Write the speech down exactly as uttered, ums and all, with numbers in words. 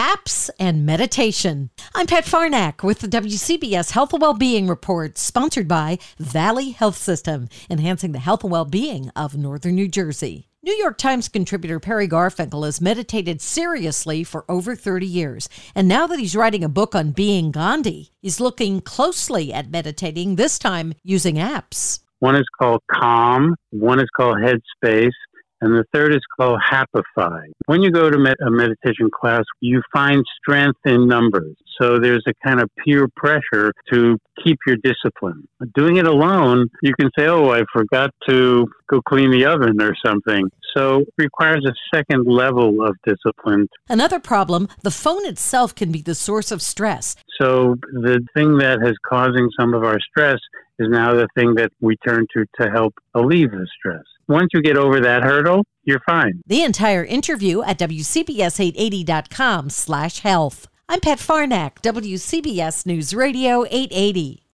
apps and meditation. I'm Pat Farnack with the W C B S Health and Wellbeing Report, sponsored by Valley Health System, enhancing the health and well-being of Northern New Jersey. New York Times contributor Perry Garfinkel has meditated seriously for over thirty years, and now that he's writing a book on being Gandhi, he's looking closely at meditating, this time using apps. One is called Calm, one is called Headspace, and the third is called Happify. When you go to med- a meditation class, you find strength in numbers. So there's a kind of peer pressure to keep your discipline. Doing it alone, you can say, oh, I forgot to go clean the oven or something. So it requires a second level of discipline. Another problem, the phone itself can be the source of stress. So the thing that is causing some of our stress is now the thing that we turn to to help alleviate the stress. Once you get over that hurdle, you're fine. The entire interview at W C B S eight eighty dot com slash health. I'm Pat Farnack, W C B S News Radio eight eighty.